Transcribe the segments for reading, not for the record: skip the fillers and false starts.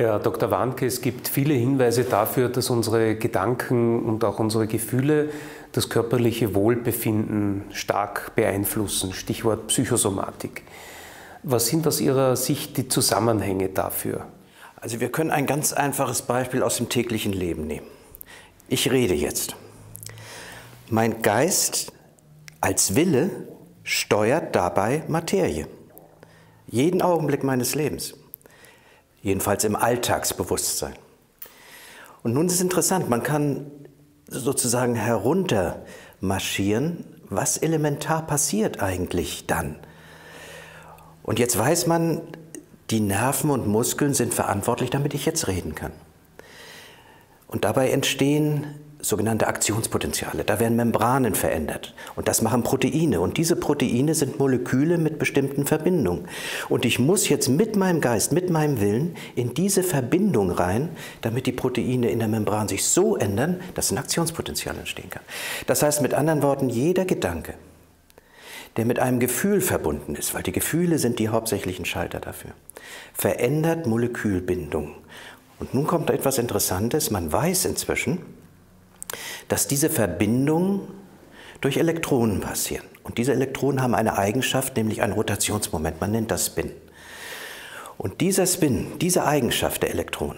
Herr Dr. Warnke, es gibt viele Hinweise dafür, dass unsere Gedanken und auch unsere Gefühle das körperliche Wohlbefinden stark beeinflussen. Stichwort Psychosomatik. Was sind aus Ihrer Sicht die Zusammenhänge dafür? Also wir können ein ganz einfaches Beispiel aus dem täglichen Leben nehmen. Ich rede jetzt. Mein Geist als Wille steuert dabei Materie. Jeden Augenblick meines Lebens. Jedenfalls im Alltagsbewusstsein. Und nun ist es interessant, man kann sozusagen heruntermarschieren, was elementar passiert eigentlich dann. Und jetzt weiß man, die Nerven und Muskeln sind verantwortlich, damit ich jetzt reden kann. Und dabei entstehen sogenannte Aktionspotenziale. Da werden Membranen verändert. Und das machen Proteine. Und diese Proteine sind Moleküle mit bestimmten Verbindungen. Und ich muss jetzt mit meinem Geist, mit meinem Willen in diese Verbindung rein, damit die Proteine in der Membran sich so ändern, dass ein Aktionspotenzial entstehen kann. Das heißt mit anderen Worten, jeder Gedanke, der mit einem Gefühl verbunden ist, weil die Gefühle sind die hauptsächlichen Schalter dafür, verändert Molekülbindung. Und nun kommt etwas Interessantes. Man weiß inzwischen, dass diese Verbindungen durch Elektronen passieren. Und diese Elektronen haben eine Eigenschaft, nämlich ein Rotationsmoment. Man nennt das Spin. Und dieser Spin, diese Eigenschaft der Elektronen,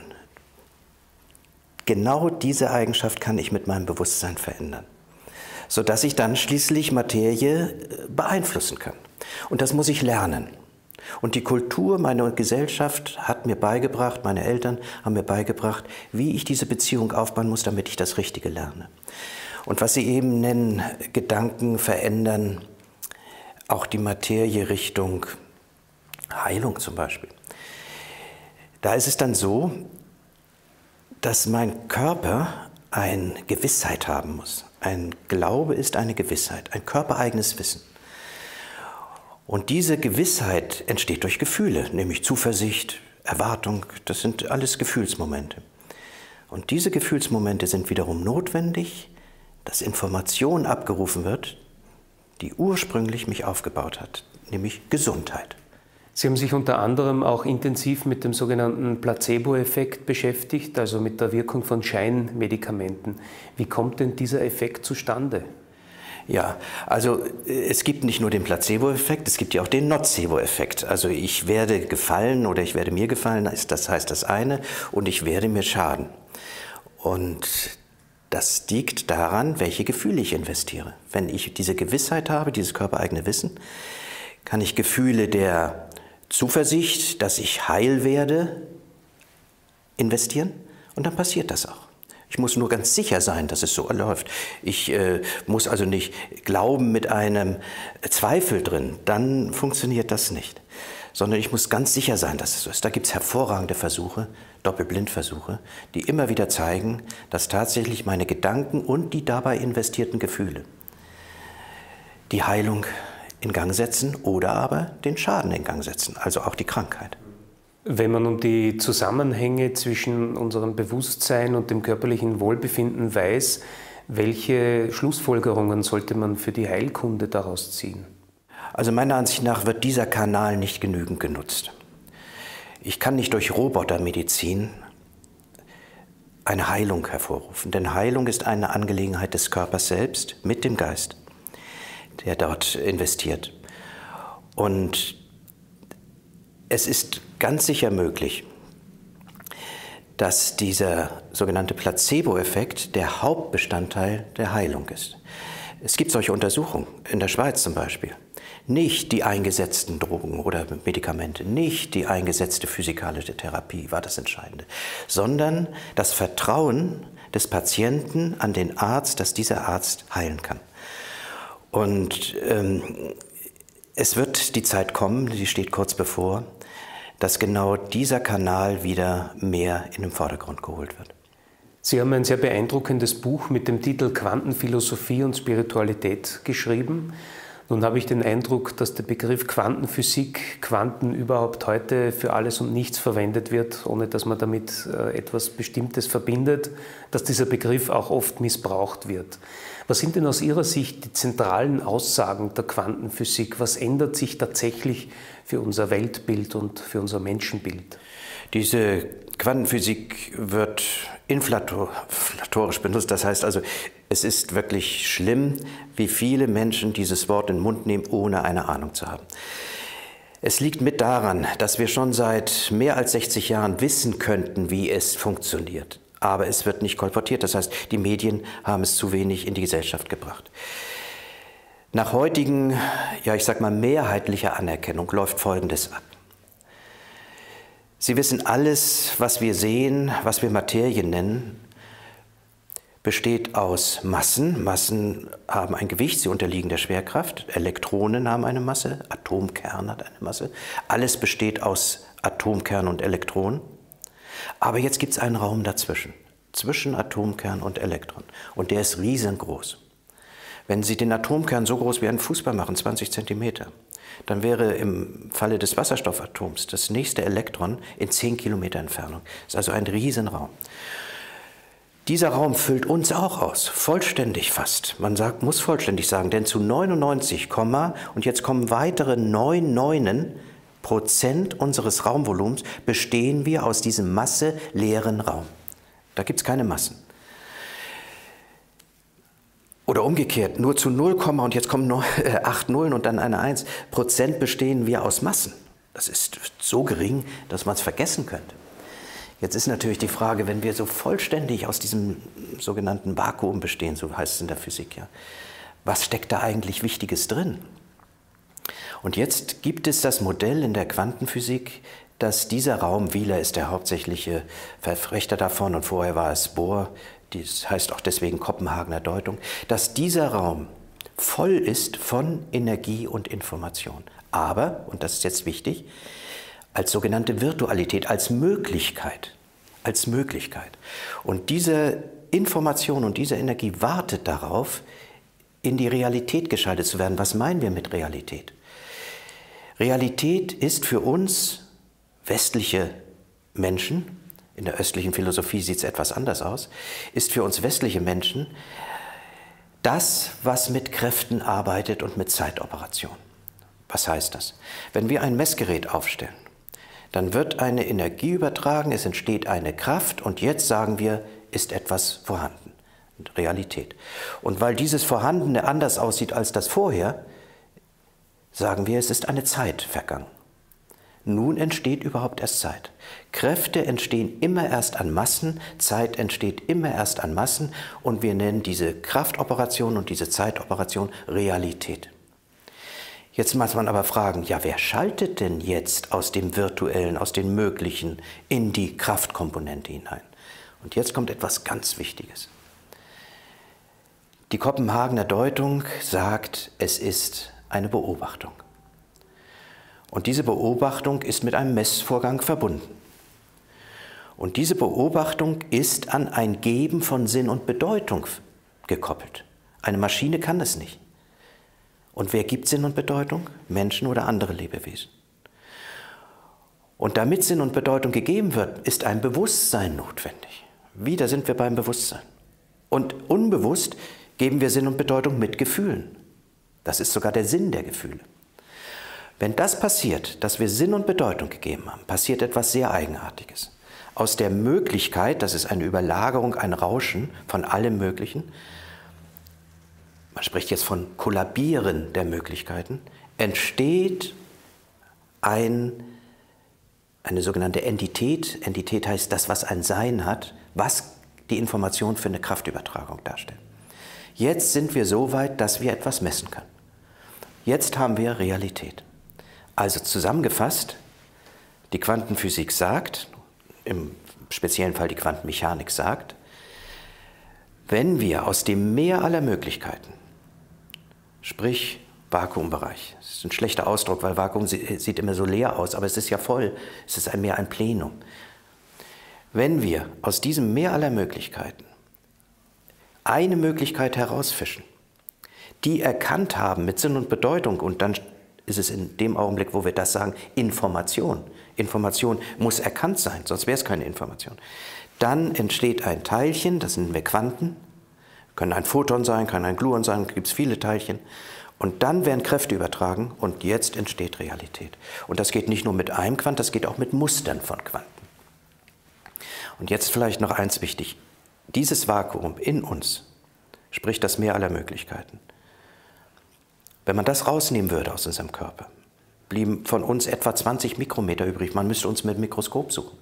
genau diese Eigenschaft kann ich mit meinem Bewusstsein verändern, sodass ich dann schließlich Materie beeinflussen kann. Und das muss ich lernen. Und die Kultur, meine Gesellschaft hat mir beigebracht, meine Eltern haben mir beigebracht, wie ich diese Beziehung aufbauen muss, damit ich das Richtige lerne. Und was Sie eben nennen, Gedanken verändern, auch die Materie Richtung Heilung zum Beispiel. Da ist es dann so, dass mein Körper eine Gewissheit haben muss. Ein Glaube ist eine Gewissheit, ein körpereigenes Wissen. Und diese Gewissheit entsteht durch Gefühle, nämlich Zuversicht, Erwartung, das sind alles Gefühlsmomente. Und diese Gefühlsmomente sind wiederum notwendig, dass Information abgerufen wird, die ursprünglich mich aufgebaut hat, nämlich Gesundheit. Sie haben sich unter anderem auch intensiv mit dem sogenannten Placebo-Effekt beschäftigt, also mit der Wirkung von Scheinmedikamenten. Wie kommt denn dieser Effekt zustande? Ja, also es gibt nicht nur den Placebo-Effekt, es gibt ja auch den Nocebo-Effekt. Also ich werde gefallen oder ich werde mir gefallen, das heißt das eine, und ich werde mir schaden. Und das liegt daran, welche Gefühle ich investiere. Wenn ich diese Gewissheit habe, dieses körpereigene Wissen, kann ich Gefühle der Zuversicht, dass ich heil werde, investieren und dann passiert das auch. Ich muss nur ganz sicher sein, dass es so läuft. Ich muss also nicht glauben mit einem Zweifel drin, dann funktioniert das nicht. Sondern ich muss ganz sicher sein, dass es so ist. Da gibt es hervorragende Versuche, Doppelblindversuche, die immer wieder zeigen, dass tatsächlich meine Gedanken und die dabei investierten Gefühle die Heilung in Gang setzen oder aber den Schaden in Gang setzen, also auch die Krankheit. Wenn man um die Zusammenhänge zwischen unserem Bewusstsein und dem körperlichen Wohlbefinden weiß, welche Schlussfolgerungen sollte man für die Heilkunde daraus ziehen? Also meiner Ansicht nach wird dieser Kanal nicht genügend genutzt. Ich kann nicht durch Robotermedizin eine Heilung hervorrufen, denn Heilung ist eine Angelegenheit des Körpers selbst mit dem Geist, der dort investiert. Und es ist ganz sicher möglich, dass dieser sogenannte Placebo-Effekt der Hauptbestandteil der Heilung ist. Es gibt solche Untersuchungen, in der Schweiz zum Beispiel. Nicht die eingesetzten Drogen oder Medikamente, nicht die eingesetzte physikalische Therapie war das Entscheidende, sondern das Vertrauen des Patienten an den Arzt, dass dieser Arzt heilen kann. Und es wird die Zeit kommen, die steht kurz bevor, dass genau dieser Kanal wieder mehr in den Vordergrund geholt wird. Sie haben ein sehr beeindruckendes Buch mit dem Titel Quantenphilosophie und Spiritualität geschrieben. Nun habe ich den Eindruck, dass der Begriff Quantenphysik, Quanten überhaupt heute für alles und nichts verwendet wird, ohne dass man damit etwas Bestimmtes verbindet, dass dieser Begriff auch oft missbraucht wird. Was sind denn aus Ihrer Sicht die zentralen Aussagen der Quantenphysik? Was ändert sich tatsächlich für unser Weltbild und für unser Menschenbild? Diese Quantenphysik wird inflatorisch benutzt. Das heißt also, es ist wirklich schlimm, wie viele Menschen dieses Wort in den Mund nehmen, ohne eine Ahnung zu haben. Es liegt mit daran, dass wir schon seit mehr als 60 Jahren wissen könnten, wie es funktioniert. Aber es wird nicht kolportiert. Das heißt, die Medien haben es zu wenig in die Gesellschaft gebracht. Nach heutigen, ja ich sag mal, mehrheitlicher Anerkennung läuft Folgendes ab. Sie wissen, alles, was wir sehen, was wir Materie nennen, besteht aus Massen. Massen haben ein Gewicht, sie unterliegen der Schwerkraft. Elektronen haben eine Masse, Atomkern hat eine Masse. Alles besteht aus Atomkern und Elektronen. Aber jetzt gibt es einen Raum dazwischen, zwischen Atomkern und Elektron. Und der ist riesengroß. Wenn Sie den Atomkern so groß wie einen Fußball machen, 20 Zentimeter, dann wäre im Falle des Wasserstoffatoms das nächste Elektron in 10 Kilometer Entfernung. Das ist also ein Riesenraum. Dieser Raum füllt uns auch aus, vollständig fast. Man muss vollständig sagen, denn zu 99, und jetzt kommen weitere 9,9% unseres Raumvolumens bestehen wir aus diesem masseleeren Raum. Da gibt es keine Massen. Oder umgekehrt, nur zu 0, und jetzt kommen 8 Nullen und dann eine 1, Prozent bestehen wir aus Massen. Das ist so gering, dass man es vergessen könnte. Jetzt ist natürlich die Frage, wenn wir so vollständig aus diesem sogenannten Vakuum bestehen, so heißt es in der Physik, ja, was steckt da eigentlich Wichtiges drin? Und jetzt gibt es das Modell in der Quantenphysik, dass dieser Raum, Wheeler ist der hauptsächliche Verfechter davon und vorher war es Bohr, das heißt auch deswegen Kopenhagener Deutung, dass dieser Raum voll ist von Energie und Information. Aber, und das ist jetzt wichtig, als sogenannte Virtualität, als Möglichkeit. Als Möglichkeit. Und diese Information und diese Energie wartet darauf, in die Realität geschaltet zu werden. Was meinen wir mit Realität? Realität ist für uns westliche Menschen, in der östlichen Philosophie sieht es etwas anders aus, ist für uns westliche Menschen das, was mit Kräften arbeitet und mit Zeitoperation. Was heißt das? Wenn wir ein Messgerät aufstellen, dann wird eine Energie übertragen, es entsteht eine Kraft und jetzt sagen wir, ist etwas vorhanden. Realität. Und weil dieses Vorhandene anders aussieht als das vorher, sagen wir, es ist eine Zeit vergangen. Nun entsteht überhaupt erst Zeit. Kräfte entstehen immer erst an Massen, Zeit entsteht immer erst an Massen und wir nennen diese Kraftoperation und diese Zeitoperation Realität. Jetzt muss man aber fragen, ja, wer schaltet denn jetzt aus dem Virtuellen, aus dem Möglichen in die Kraftkomponente hinein? Und jetzt kommt etwas ganz Wichtiges. Die Kopenhagener Deutung sagt, es ist eine Beobachtung. Und diese Beobachtung ist mit einem Messvorgang verbunden. Und diese Beobachtung ist an ein Geben von Sinn und Bedeutung gekoppelt. Eine Maschine kann das nicht. Und wer gibt Sinn und Bedeutung? Menschen oder andere Lebewesen. Und damit Sinn und Bedeutung gegeben wird, ist ein Bewusstsein notwendig. Wieder sind wir beim Bewusstsein. Und unbewusst geben wir Sinn und Bedeutung mit Gefühlen. Das ist sogar der Sinn der Gefühle. Wenn das passiert, dass wir Sinn und Bedeutung gegeben haben, passiert etwas sehr Eigenartiges. Aus der Möglichkeit, das ist eine Überlagerung, ein Rauschen von allem Möglichen, man spricht jetzt von Kollabieren der Möglichkeiten, entsteht eine sogenannte Entität. Entität heißt das, was ein Sein hat, was die Information für eine Kraftübertragung darstellt. Jetzt sind wir so weit, dass wir etwas messen können. Jetzt haben wir Realität. Also zusammengefasst, die Quantenphysik sagt, im speziellen Fall die Quantenmechanik sagt, wenn wir aus dem Meer aller Möglichkeiten, sprich Vakuumbereich, das ist ein schlechter Ausdruck, weil Vakuum sieht immer so leer aus, aber es ist ja voll, es ist mehr ein Plenum. Wenn wir aus diesem Meer aller Möglichkeiten eine Möglichkeit herausfischen, die erkannt haben mit Sinn und Bedeutung und dann ist es in dem Augenblick, wo wir das sagen, Information. Information muss erkannt sein, sonst wäre es keine Information. Dann entsteht ein Teilchen, das nennen wir Quanten, können ein Photon sein, kann ein Gluon sein, gibt es viele Teilchen. Und dann werden Kräfte übertragen und jetzt entsteht Realität. Und das geht nicht nur mit einem Quant, das geht auch mit Mustern von Quanten. Und jetzt vielleicht noch eins wichtig. Dieses Vakuum in uns, sprich das Meer aller Möglichkeiten, wenn man das rausnehmen würde aus unserem Körper, blieben von uns etwa 20 Mikrometer übrig. Man müsste uns mit dem Mikroskop suchen.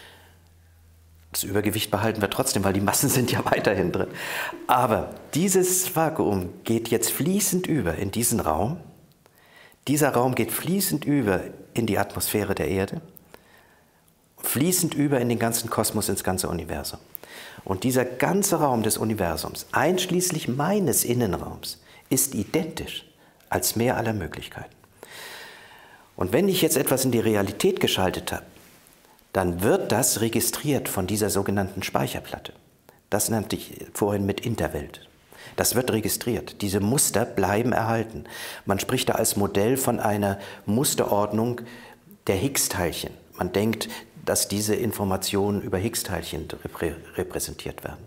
Das Übergewicht behalten wir trotzdem, weil die Massen sind ja weiterhin drin. Aber dieses Vakuum geht jetzt fließend über in diesen Raum. Dieser Raum geht fließend über in die Atmosphäre der Erde, fließend über in den ganzen Kosmos, ins ganze Universum. Und dieser ganze Raum des Universums, einschließlich meines Innenraums, ist identisch als Meer aller Möglichkeiten. Und wenn ich jetzt etwas in die Realität geschaltet habe, dann wird das registriert von dieser sogenannten Speicherplatte. Das nannte ich vorhin mit Interwelt. Das wird registriert. Diese Muster bleiben erhalten. Man spricht da als Modell von einer Musterordnung der Higgs-Teilchen. Man denkt, dass diese Informationen über Higgs-Teilchen repräsentiert werden.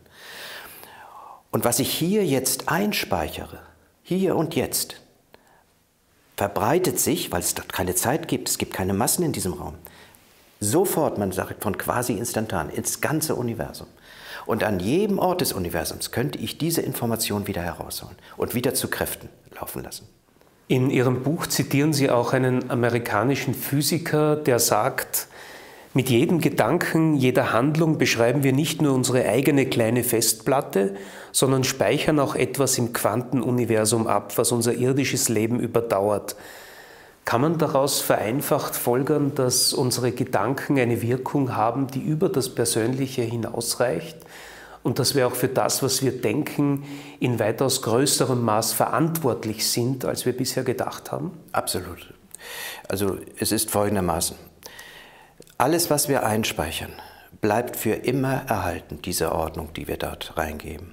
Und was ich hier jetzt einspeichere, hier und jetzt, verbreitet sich, weil es dort keine Zeit gibt, es gibt keine Massen in diesem Raum, sofort, man sagt von quasi instantan, ins ganze Universum. Und an jedem Ort des Universums könnte ich diese Information wieder herausholen und wieder zu Kräften laufen lassen. In Ihrem Buch zitieren Sie auch einen amerikanischen Physiker, der sagt, mit jedem Gedanken, jeder Handlung beschreiben wir nicht nur unsere eigene kleine Festplatte, sondern speichern auch etwas im Quantenuniversum ab, was unser irdisches Leben überdauert. Kann man daraus vereinfacht folgern, dass unsere Gedanken eine Wirkung haben, die über das Persönliche hinausreicht und dass wir auch für das, was wir denken, in weitaus größerem Maß verantwortlich sind, als wir bisher gedacht haben? Absolut. Also es ist folgendermaßen. Alles, was wir einspeichern, bleibt für immer erhalten, diese Ordnung, die wir dort reingeben.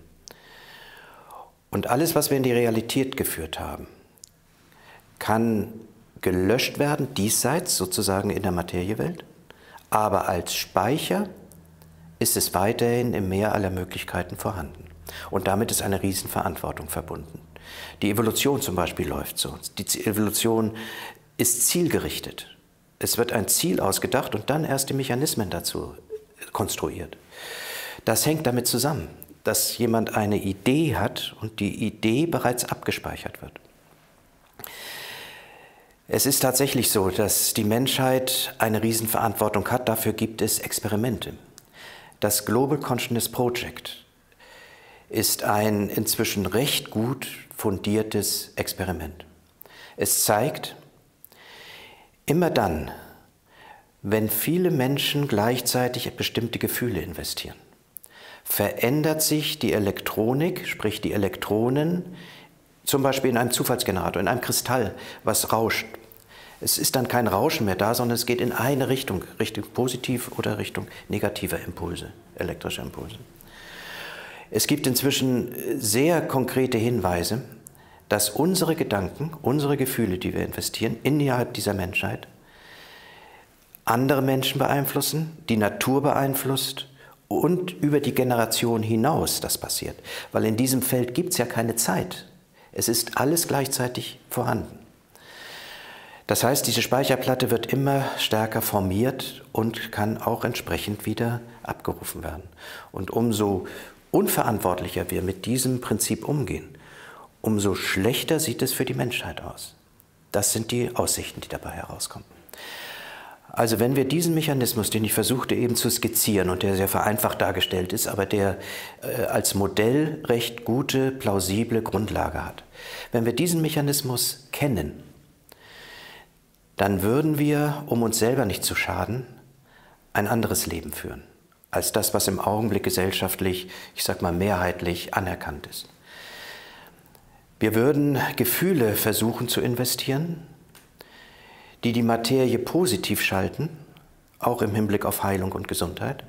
Und alles, was wir in die Realität geführt haben, kann gelöscht werden, diesseits sozusagen in der Materiewelt, aber als Speicher ist es weiterhin im Meer aller Möglichkeiten vorhanden. Und damit ist eine Riesenverantwortung verbunden. Die Evolution zum Beispiel läuft so. Die Evolution ist zielgerichtet. Es wird ein Ziel ausgedacht und dann erst die Mechanismen dazu konstruiert. Das hängt damit zusammen, dass jemand eine Idee hat und die Idee bereits abgespeichert wird. Es ist tatsächlich so, dass die Menschheit eine Riesenverantwortung hat. Dafür gibt es Experimente. Das Global Consciousness Project ist ein inzwischen recht gut fundiertes Experiment. Es zeigt, immer dann, wenn viele Menschen gleichzeitig bestimmte Gefühle investieren, verändert sich die Elektronik, sprich die Elektronen, zum Beispiel in einem Zufallsgenerator, in einem Kristall, was rauscht. Es ist dann kein Rauschen mehr da, sondern es geht in eine Richtung, Richtung positiv oder Richtung negativer Impulse, elektrischer Impulse. Es gibt inzwischen sehr konkrete Hinweise, dass unsere Gedanken, unsere Gefühle, die wir investieren, innerhalb dieser Menschheit, andere Menschen beeinflussen, die Natur beeinflusst und über die Generation hinaus das passiert. Weil in diesem Feld gibt es ja keine Zeit. Es ist alles gleichzeitig vorhanden. Das heißt, diese Speicherplatte wird immer stärker formiert und kann auch entsprechend wieder abgerufen werden. Und umso unverantwortlicher wir mit diesem Prinzip umgehen, umso schlechter sieht es für die Menschheit aus. Das sind die Aussichten, die dabei herauskommen. Also wenn wir diesen Mechanismus, den ich versuchte eben zu skizzieren und der sehr vereinfacht dargestellt ist, aber der als Modell recht gute, plausible Grundlage hat, wenn wir diesen Mechanismus kennen, dann würden wir, um uns selber nicht zu schaden, ein anderes Leben führen, als das, was im Augenblick gesellschaftlich, ich sag mal mehrheitlich anerkannt ist. Wir würden Gefühle versuchen zu investieren, die die Materie positiv schalten, auch im Hinblick auf Heilung und Gesundheit,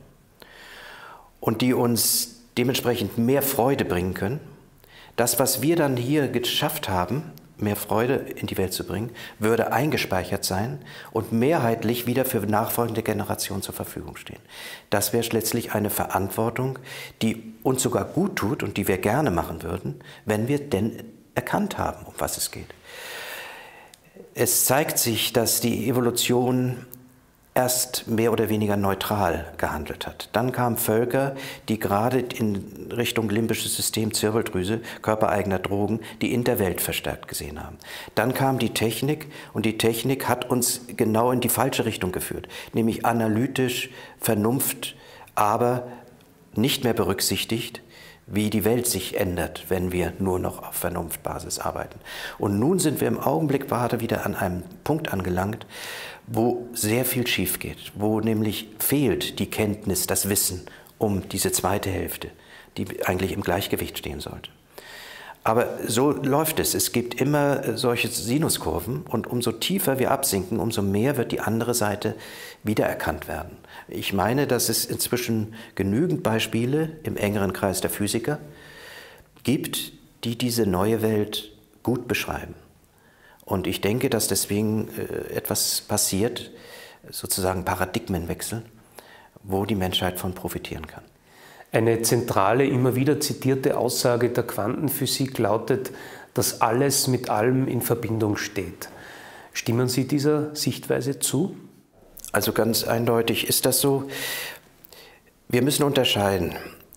und die uns dementsprechend mehr Freude bringen können. Das, was wir dann hier geschafft haben, mehr Freude in die Welt zu bringen, würde eingespeichert sein und mehrheitlich wieder für nachfolgende Generationen zur Verfügung stehen. Das wäre letztlich eine Verantwortung, die uns sogar gut tut und die wir gerne machen würden, wenn wir denn erkannt haben, um was es geht. Es zeigt sich, dass die Evolution erst mehr oder weniger neutral gehandelt hat. Dann kamen Völker, die gerade in Richtung limbisches System, Zirbeldrüse, körpereigener Drogen, die Interwelt verstärkt gesehen haben. Dann kam die Technik und die Technik hat uns genau in die falsche Richtung geführt, nämlich analytisch, Vernunft, aber nicht mehr berücksichtigt, wie die Welt sich ändert, wenn wir nur noch auf Vernunftbasis arbeiten. Und nun sind wir im Augenblick gerade wieder an einem Punkt angelangt, wo sehr viel schief geht, wo nämlich fehlt die Kenntnis, das Wissen um diese zweite Hälfte, die eigentlich im Gleichgewicht stehen sollte. Aber so läuft es. Es gibt immer solche Sinuskurven und umso tiefer wir absinken, umso mehr wird die andere Seite wiedererkannt werden. Ich meine, dass es inzwischen genügend Beispiele im engeren Kreis der Physiker gibt, die diese neue Welt gut beschreiben. Und ich denke, dass deswegen etwas passiert, sozusagen Paradigmenwechsel, wo die Menschheit von profitieren kann. Eine zentrale, immer wieder zitierte Aussage der Quantenphysik lautet, dass alles mit allem in Verbindung steht. Stimmen Sie dieser Sichtweise zu? Also ganz eindeutig ist das so. Wir müssen unterscheiden.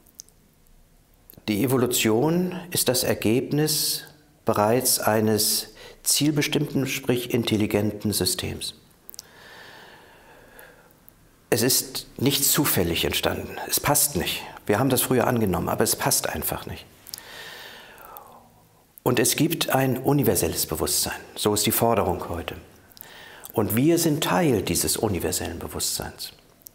Die Evolution ist das Ergebnis bereits eines zielbestimmten, sprich intelligenten Systems. Es ist nicht zufällig entstanden. Es passt nicht. Wir haben das früher angenommen, aber es passt einfach nicht. Und es gibt ein universelles Bewusstsein. So ist die Forderung heute. Und wir sind Teil dieses universellen Bewusstseins.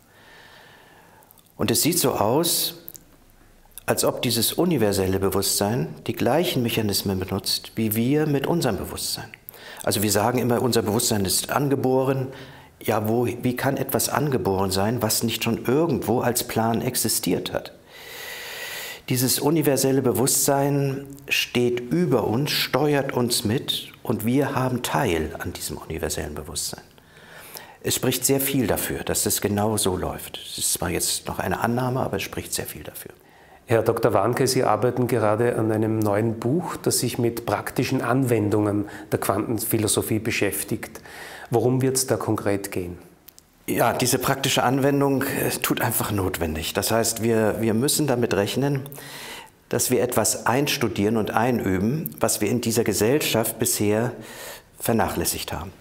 Und es sieht so aus, als ob dieses universelle Bewusstsein die gleichen Mechanismen benutzt, wie wir mit unserem Bewusstsein. Also wir sagen immer, unser Bewusstsein ist angeboren. Ja, wie kann etwas angeboren sein, was nicht schon irgendwo als Plan existiert hat? Dieses universelle Bewusstsein steht über uns, steuert uns mit und wir haben Teil an diesem universellen Bewusstsein. Es spricht sehr viel dafür, dass das genau so läuft. Es ist zwar jetzt noch eine Annahme, aber es spricht sehr viel dafür. Herr Dr. Warnke, Sie arbeiten gerade an einem neuen Buch, das sich mit praktischen Anwendungen der Quantenphilosophie beschäftigt. Worum wird es da konkret gehen? Ja, diese praktische Anwendung tut einfach notwendig. Das heißt, wir müssen damit rechnen, dass wir etwas einstudieren und einüben, was wir in dieser Gesellschaft bisher vernachlässigt haben.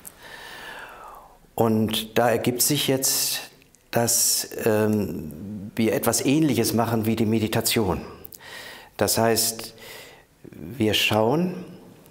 Und da ergibt sich jetzt, dass wir etwas Ähnliches machen wie die Meditation. Das heißt, wir schauen,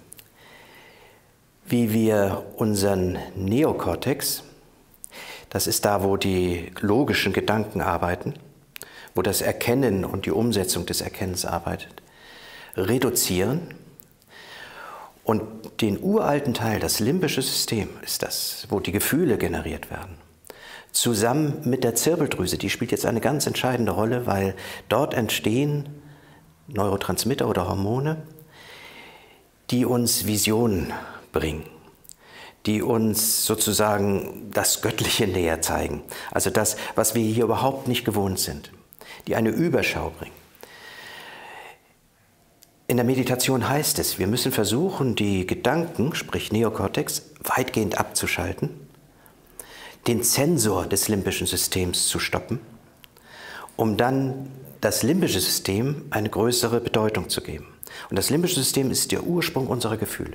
wie wir unseren Neokortex, das ist da, wo die logischen Gedanken arbeiten, wo das Erkennen und die Umsetzung des Erkennens arbeitet, reduzieren und den uralten Teil, das limbische System ist das, wo die Gefühle generiert werden, zusammen mit der Zirbeldrüse, die spielt jetzt eine ganz entscheidende Rolle, weil dort entstehen Neurotransmitter oder Hormone, die uns Visionen bringen, die uns sozusagen das Göttliche näher zeigen, also das, was wir hier überhaupt nicht gewohnt sind, die eine Überschau bringen. In der Meditation heißt es, wir müssen versuchen, die Gedanken, sprich Neokortex, weitgehend abzuschalten, den Zensor des limbischen Systems zu stoppen, um dann das limbische System eine größere Bedeutung zu geben. Und das limbische System ist der Ursprung unserer Gefühle.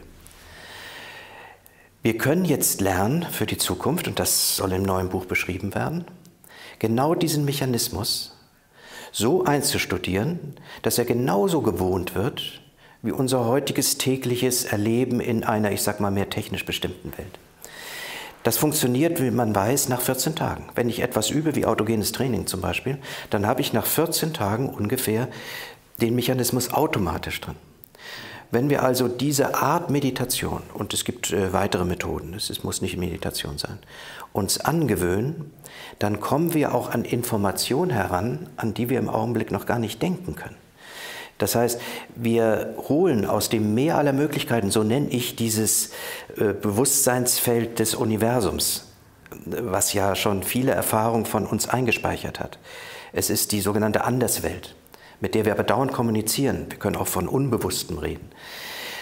Wir können jetzt lernen für die Zukunft, und das soll im neuen Buch beschrieben werden, genau diesen Mechanismus so einzustudieren, dass er genauso gewohnt wird wie unser heutiges tägliches Erleben in einer, ich sag mal, mehr technisch bestimmten Welt. Das funktioniert, wie man weiß, nach 14 Tagen. Wenn ich etwas übe, wie autogenes Training zum Beispiel, dann habe ich nach 14 Tagen ungefähr den Mechanismus automatisch drin. Wenn wir also diese Art Meditation, und es gibt weitere Methoden, es muss nicht Meditation sein, uns angewöhnen, dann kommen wir auch an Informationen heran, an die wir im Augenblick noch gar nicht denken können. Das heißt, wir holen aus dem Meer aller Möglichkeiten, so nenne ich dieses Bewusstseinsfeld des Universums, was ja schon viele Erfahrungen von uns eingespeichert hat. Es ist die sogenannte Anderswelt, mit der wir aber dauernd kommunizieren. Wir können auch von Unbewusstem reden.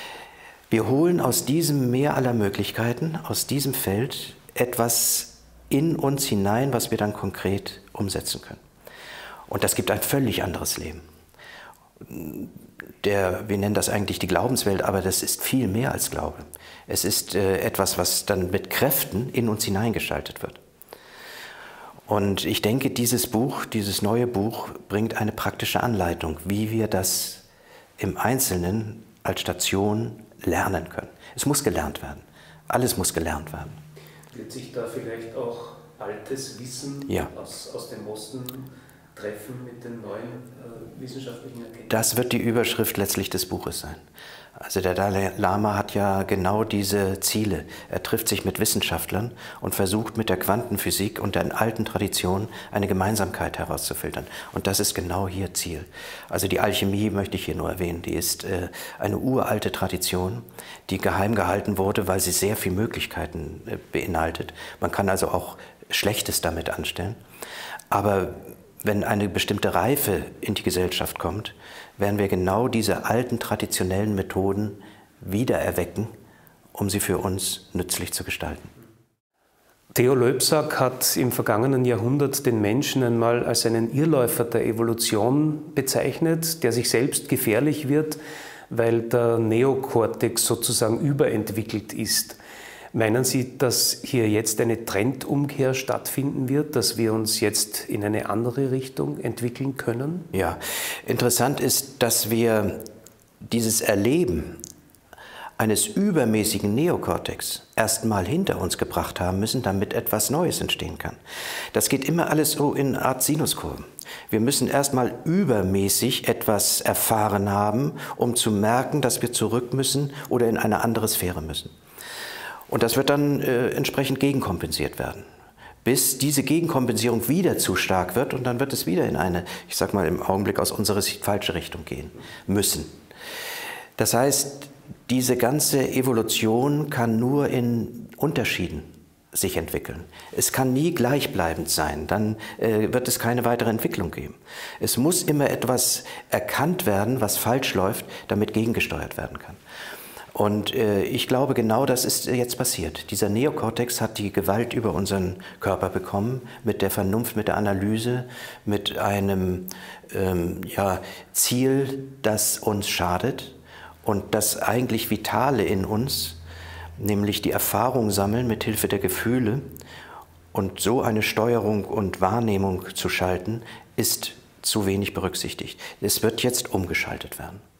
Wir holen aus diesem Meer aller Möglichkeiten, aus diesem Feld etwas in uns hinein, was wir dann konkret umsetzen können. Und das gibt ein völlig anderes Leben. Wir nennen das eigentlich die Glaubenswelt, aber das ist viel mehr als Glaube. Es ist etwas, was dann mit Kräften in uns hineingeschaltet wird. Und ich denke, dieses neue Buch bringt eine praktische Anleitung, wie wir das im Einzelnen als Station lernen können. Es muss gelernt werden. Alles muss gelernt werden. Wird sich da vielleicht auch altes Wissen aus dem Osten treffen mit den neuen wissenschaftlichen Erkenntnissen? Das wird die Überschrift letztlich des Buches sein. Also der Dalai Lama hat ja genau diese Ziele. Er trifft sich mit Wissenschaftlern und versucht mit der Quantenphysik und den alten Traditionen eine Gemeinsamkeit herauszufiltern. Und das ist genau hier Ziel. Also die Alchemie möchte ich hier nur erwähnen. Die ist eine uralte Tradition, die geheim gehalten wurde, weil sie sehr viele Möglichkeiten beinhaltet. Man kann also auch Schlechtes damit anstellen. Aber wenn eine bestimmte Reife in die Gesellschaft kommt, werden wir genau diese alten traditionellen Methoden wiedererwecken, um sie für uns nützlich zu gestalten. Theo Loebsack hat im vergangenen Jahrhundert den Menschen einmal als einen Irrläufer der Evolution bezeichnet, der sich selbst gefährlich wird, weil der Neokortex sozusagen überentwickelt ist. Meinen Sie, dass hier jetzt eine Trendumkehr stattfinden wird, dass wir uns jetzt in eine andere Richtung entwickeln können? Ja, interessant ist, dass wir dieses Erleben eines übermäßigen Neokortex erstmal hinter uns gebracht haben müssen, damit etwas Neues entstehen kann. Das geht immer alles so in eine Art Sinuskurven. Wir müssen erstmal übermäßig etwas erfahren haben, um zu merken, dass wir zurück müssen oder in eine andere Sphäre müssen. Und das wird dann entsprechend gegenkompensiert werden, bis diese Gegenkompensierung wieder zu stark wird und dann wird es wieder in eine, ich sag mal im Augenblick aus unserer Sicht, falsche Richtung gehen müssen. Das heißt, diese ganze Evolution kann nur in Unterschieden sich entwickeln. Es kann nie gleichbleibend sein, dann wird es keine weitere Entwicklung geben. Es muss immer etwas erkannt werden, was falsch läuft, damit gegengesteuert werden kann. Und ich glaube, genau das ist jetzt passiert. Dieser Neokortex hat die Gewalt über unseren Körper bekommen, mit der Vernunft, mit der Analyse, mit einem Ziel, das uns schadet und das eigentlich Vitale in uns, nämlich die Erfahrung sammeln mit Hilfe der Gefühle und so eine Steuerung und Wahrnehmung zu schalten, ist zu wenig berücksichtigt. Es wird jetzt umgeschaltet werden.